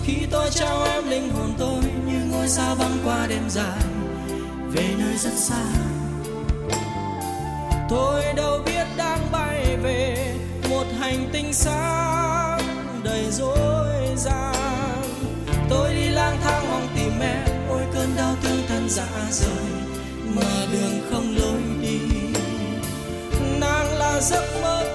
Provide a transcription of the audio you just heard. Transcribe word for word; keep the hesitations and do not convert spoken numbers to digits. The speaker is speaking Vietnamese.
khi tôi trao em linh hồn tôi như ngôi sao băng qua đêm dài về nơi rất xa. Tôi đâu biết đang bay về một hành tinh sáng đầy rối ren. Tôi đi lang thang mong tìm em, ôi cơn đau thương thân rã rời mà đường không lối đi. Nàng là giấc mơ